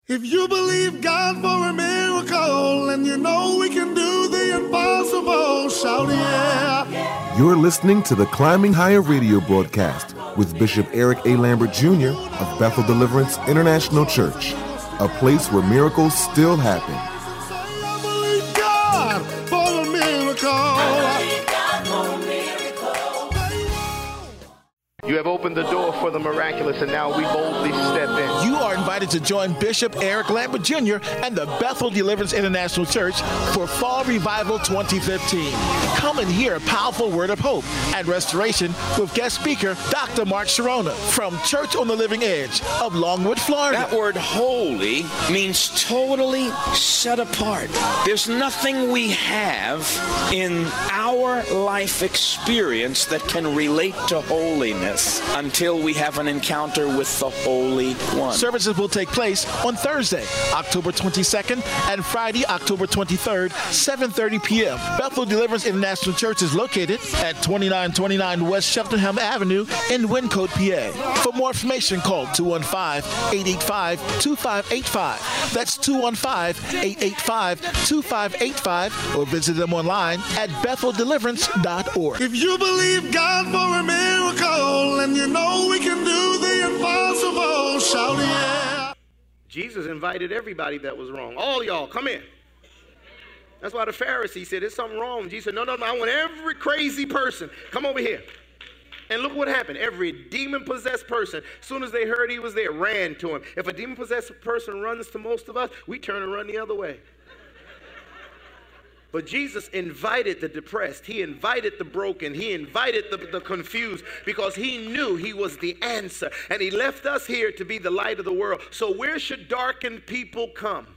If you believe God for a miracle and you know we can do the impossible, shout yeah. You're listening to the Climbing Higher radio broadcast with Bishop Eric A. Lambert Jr. of Bethel Deliverance International Church, a place where miracles still happen. I believe God for a miracle. You have opened the door for the miraculous, and now we boldly step in. You are invited to join Bishop Eric Lambert Jr. and the Bethel Deliverance International Church for Fall Revival 2015. Come and hear a powerful word of hope and restoration with guest speaker Dr. Mark Sharona from Church on the Living Edge of Longwood, Florida. That word holy means totally set apart. There's nothing we have in our life experience that can relate to holiness until we have an encounter with the Holy One. Services will take place on Thursday, October 22nd and Friday, October 23rd, 7:30 p.m. Bethel Deliverance International Church is located at 2929 West Cheltenham Avenue in Wyncote, PA. For more information, call 215-885-2585. That's 215-885-2585, or visit them online at betheldeliverance.org. If you believe God for a miracle and you know we can do the impossible, shout yeah. Jesus invited everybody that was wrong. All y'all, come in. That's why the Pharisee said, there's something wrong. Jesus said, no, I want every crazy person. Come over here. And look what happened. Every demon-possessed person, as soon as they heard he was there, ran to him. If a demon-possessed person runs to most of us, we turn and run the other way. But Jesus invited the depressed. He invited the broken. He invited the confused, because he knew he was the answer. And he left us here to be the light of the world. So where should darkened people come?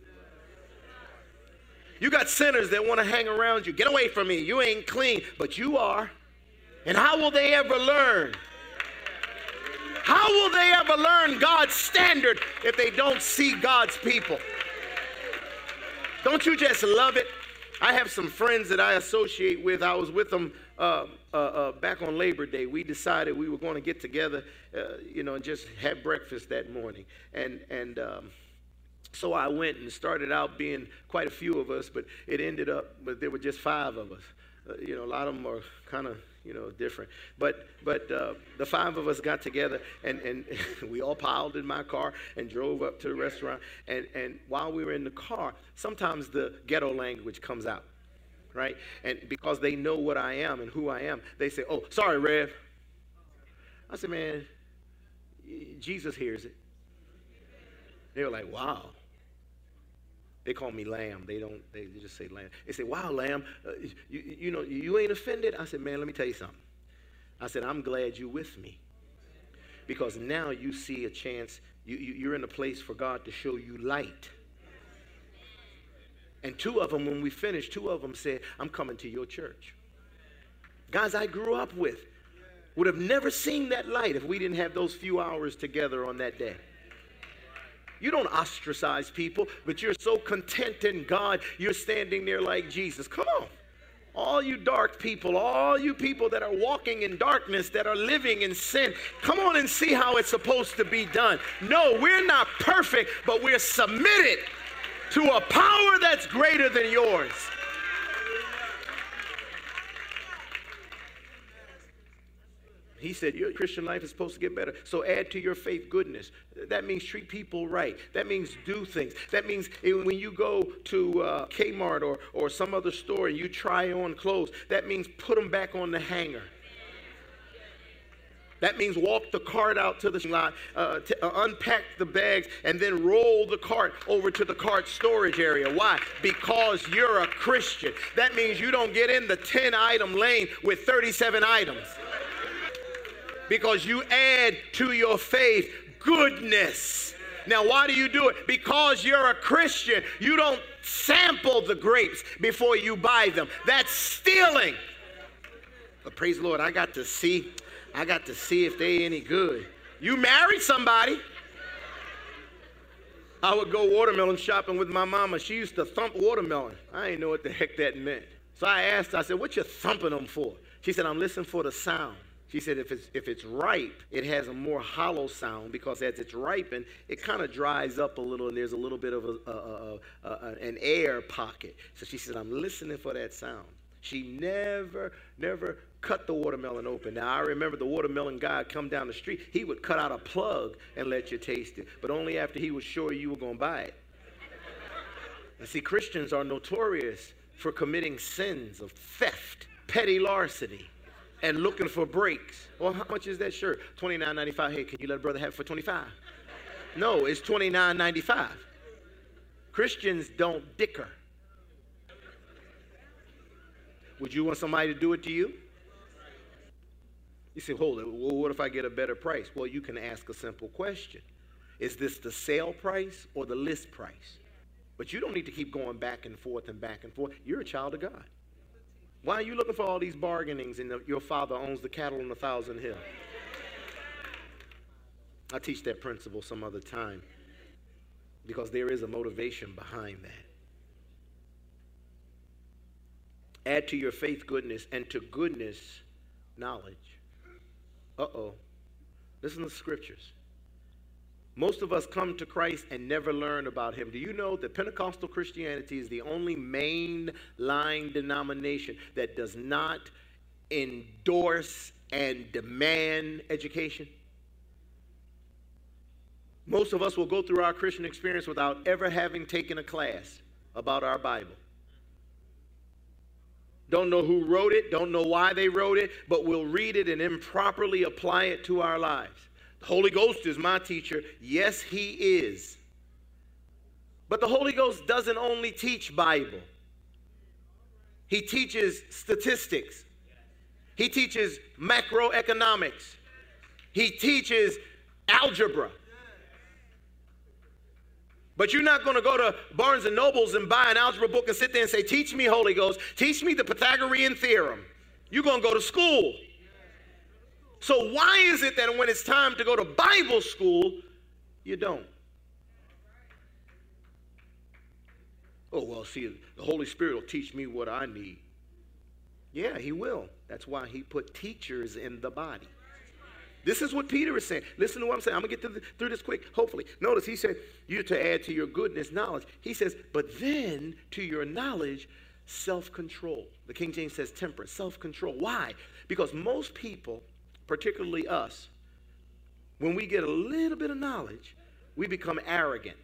You got sinners that want to hang around you. Get away from me. You ain't clean. But you are. And how will they ever learn? How will they ever learn God's standard if they don't see God's people? Don't you just love it? I have some friends that I associate with. I was with them back on Labor Day. We decided we were going to get together, and just have breakfast that morning. And so I went, and started out being quite a few of us, but it ended up, there were just 5 of us. A lot of them are kind of, different. But the 5 of us got together, and we all piled in my car and drove up to the restaurant. And while we were in the car, sometimes the ghetto language comes out, right? And because they know what I am and who I am, they say, "Oh, sorry, Rev." I said, "Man, Jesus hears it." They were like, "Wow." They call me Lamb. They just say Lamb. They say, "Wow, Lamb, you ain't offended?" I said, "Man, let me tell you something." I said, "I'm glad you're with me, because now you see a chance. You're in a place for God to show you light." And 2 of them, when we finished, 2 of them said, "I'm coming to your church." Guys I grew up with would have never seen that light if we didn't have those few hours together on that day. You don't ostracize people, but you're so content in God, you're standing there like Jesus. Come on. All you dark people, all you people that are walking in darkness, that are living in sin, come on and see how it's supposed to be done. No, we're not perfect, but we're submitted to a power that's greater than yours. He said your Christian life is supposed to get better. So add to your faith goodness. That means treat people right. That means do things. That means when you go to Kmart or some other store and you try on clothes, that means put them back on the hanger. That means walk the cart out to the lot, unpack the bags, and then roll the cart over to the cart storage area. Why? Because you're a Christian. That means you don't get in the 10-item lane with 37 items. Because you add to your faith goodness. Now, why do you do it? Because you're a Christian. You don't sample the grapes before you buy them. That's stealing. But praise the Lord, I got to see if they any good. You married somebody. I would go watermelon shopping with my mama. She used to thump watermelon. I didn't know what the heck that meant. So I asked her, I said, "What you thumping them for?" She said, "I'm listening for the sound." She said if it's ripe, it has a more hollow sound because as it's ripened, it kind of dries up a little and there's a little bit of an air pocket. So she said, I'm listening for that sound. She never cut the watermelon open. Now, I remember the watermelon guy come down the street. He would cut out a plug and let you taste it, but only after he was sure you were going to buy it. And see, Christians are notorious for committing sins of theft, petty larceny, and looking for breaks. Well, how much is that shirt? $29.95. Hey, can you let a brother have it for $25? No, it's $29.95. Christians don't dicker. Would you want somebody to do it to you? You say, hold it. Well, what if I get a better price? Well, you can ask a simple question. Is this the sale price or the list price? But you don't need to keep going back and forth and back and forth. You're a child of God. Why are you looking for all these bargainings and your father owns the cattle on 1,000 hills? I'll teach that principle some other time because there is a motivation behind that. Add to your faith goodness, and to goodness knowledge. Listen to the scriptures. Most of us come to Christ and never learn about him. Do you know that Pentecostal Christianity is the only mainline denomination that does not endorse and demand education? Most of us will go through our Christian experience without ever having taken a class about our Bible. Don't know who wrote it, don't know why they wrote it, but we'll read it and improperly apply it to our lives. The Holy Ghost is my teacher. Yes, he is. But the Holy Ghost doesn't only teach Bible. He teaches statistics. He teaches macroeconomics. He teaches algebra. But you're not going to go to Barnes & Nobles and buy an algebra book and sit there and say, teach me, Holy Ghost, teach me the Pythagorean theorem. You're going to go to school. So why is it that when it's time to go to Bible school, you don't? Oh, well, see, the Holy Spirit will teach me what I need. Yeah, he will. That's why he put teachers in the body. This is what Peter is saying. Listen to what I'm saying. I'm going to get through this quick, hopefully. Notice he said, you're to add to your goodness knowledge. He says, but then to your knowledge, self-control. The King James says temperance, self-control. Why? Because most people, particularly us, when we get a little bit of knowledge, we become arrogant.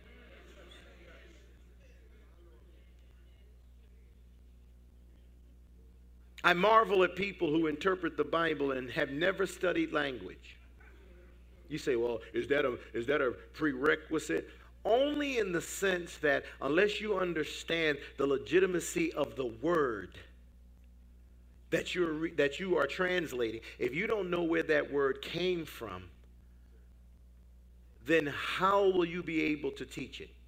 I marvel at people who interpret the Bible and have never studied language. You say, well, is that a prerequisite? Only in the sense that unless you understand the legitimacy of the word that you are translating, if you don't know where that word came from, then how will you be able to teach it?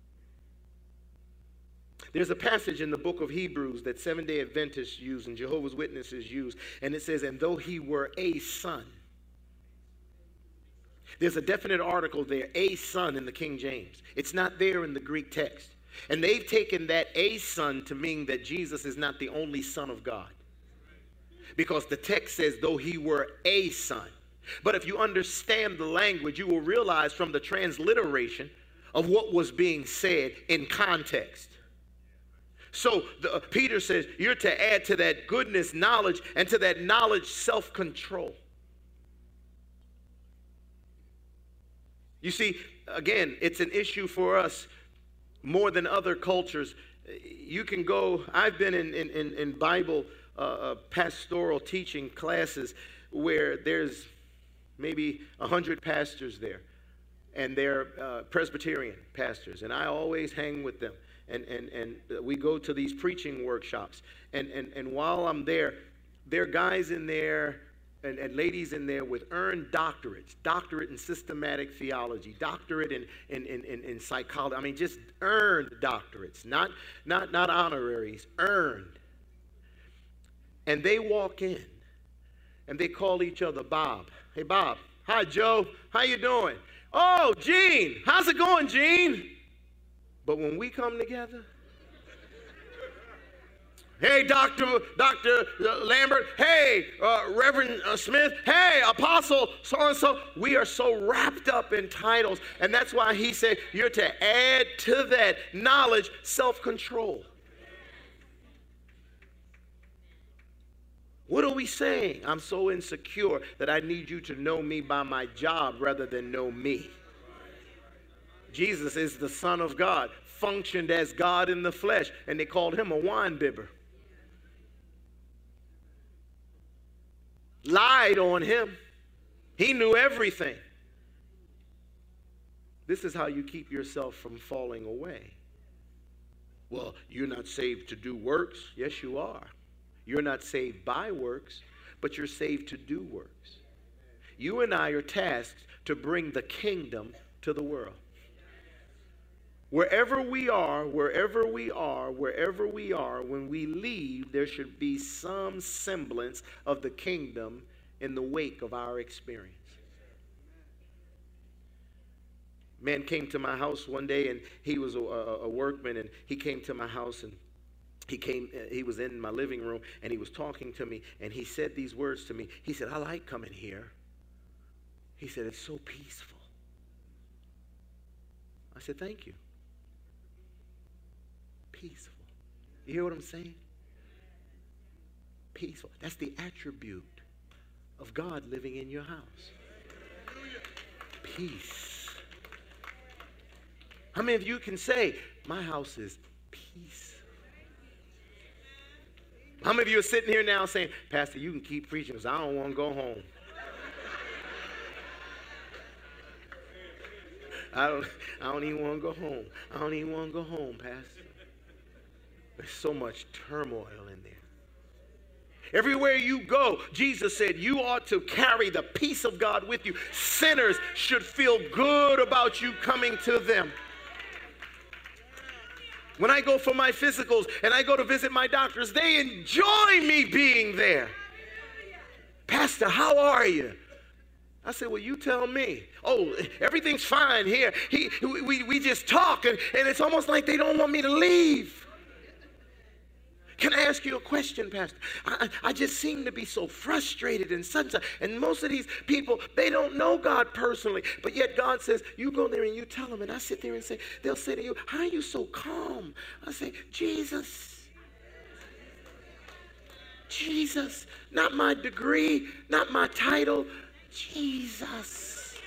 There's a passage in the book of Hebrews that Seventh-day Adventists use and Jehovah's Witnesses use, and it says, and though he were a son. There's a definite article there, a son, in the King James. It's not there in the Greek text. And they've taken that a son to mean that Jesus is not the only son of God. Because the text says, though he were a son. But if you understand the language, you will realize from the transliteration of what was being said in context. So Peter says, you're to add to that goodness knowledge, and to that knowledge self-control. You see, again, it's an issue for us more than other cultures. You can go, I've been in Bible pastoral teaching classes where there's maybe 100 pastors there, and they're Presbyterian pastors, and I always hang with them. And we go to these preaching workshops. And while I'm there are guys in there and ladies in there with earned doctorates, doctorate in systematic theology, doctorate in psychology. I mean, just earned doctorates, not honoraries, earned. And they walk in and they call each other Bob. Hey, Bob. Hi, Joe. How you doing? Oh, Gene. How's it going, Gene? But when we come together, Hey, Dr. Lambert. Hey, Reverend Smith. Hey, Apostle so-and-so. We are so wrapped up in titles. And that's why he said you're to add to that knowledge self-control. What are we saying? I'm so insecure that I need you to know me by my job rather than know me. Jesus is the Son of God, functioned as God in the flesh, and they called him a wine bibber. Lied on him. He knew everything. This is how you keep yourself from falling away. Well, you're not saved to do works. Yes, you are. You're not saved by works, but you're saved to do works. You and I are tasked to bring the kingdom to the world. Wherever we are, when we leave, there should be some semblance of the kingdom in the wake of our experience. Man came to my house one day, and he was a workman, and he came to my house, and he was in my living room, and he was talking to me, and he said these words to me. He said, I like coming here. He said, it's so peaceful. I said, thank you. Peaceful. You hear what I'm saying? Peaceful. That's the attribute of God living in your house. Peace. How many of you can say, my house is peace? How many of you are sitting here now saying, Pastor, you can keep preaching because I don't want to go home. I don't even want to go home. I don't even want to go home, Pastor. There's so much turmoil in there. Everywhere you go, Jesus said you ought to carry the peace of God with you. Sinners should feel good about you coming to them. When I go for my physicals and I go to visit my doctors, they enjoy me being there. Pastor, how are you? I said, well, you tell me. Oh, everything's fine here. We just talk, and it's almost like they don't want me to leave. Can I ask you a question, Pastor? I just seem to be so frustrated and such. And most of these people, they don't know God personally. But yet God says, you go there and you tell them. And I sit there and say, they'll say to you, how are you so calm? I say, Jesus. Jesus. Not my degree, not my title. Jesus.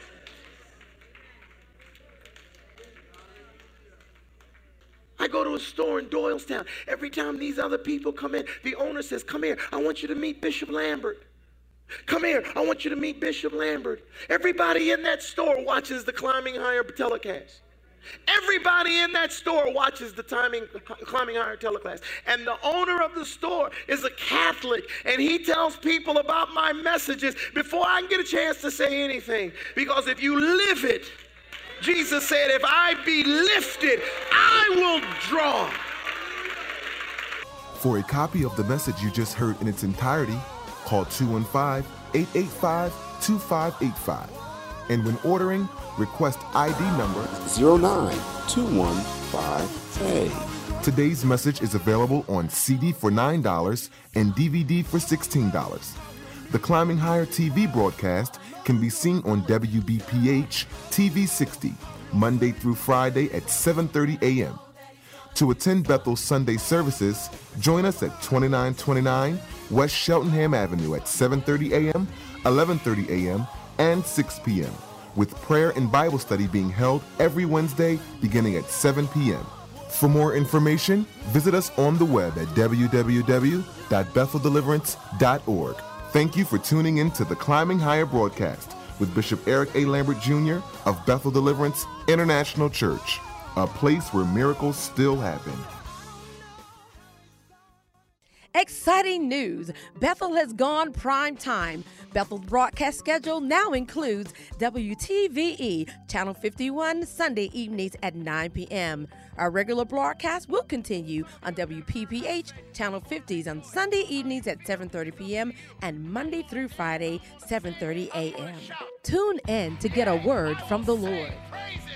I go to a store in Doylestown. Every time these other people come in, the owner says, come here, I want you to meet Bishop Lambert. Come here, I want you to meet Bishop Lambert. Everybody in that store watches the Climbing Higher telecast. Everybody in that store watches the Climbing Higher telecast. And the owner of the store is a Catholic, and he tells people about my messages before I can get a chance to say anything. Because if you live it, Jesus said, if I be lifted, I will draw. For a copy of the message you just heard in its entirety, call 215-885-2585. And when ordering, request ID number 09215A. Today's message is available on CD for $9 and DVD for $16. The Climbing Higher TV broadcast can be seen on WBPH TV 60, Monday through Friday at 7:30 a.m. To attend Bethel's Sunday services, join us at 2929 West Cheltenham Avenue at 7:30 a.m., 11:30 a.m., and 6 p.m., with prayer and Bible study being held every Wednesday beginning at 7 p.m. For more information, visit us on the web at www.betheldeliverance.org. Thank you for tuning in to the Climbing Higher broadcast with Bishop Eric A. Lambert Jr. of Bethel Deliverance International Church, a place where miracles still happen. Exciting news! Bethel has gone prime time. Bethel's broadcast schedule now includes WTVE, Channel 51, Sunday evenings at 9 p.m. Our regular broadcast will continue on WPPH, Channel 50s on Sunday evenings at 7:30 p.m. and Monday through Friday, 7:30 a.m. Tune in to get a word from the Lord.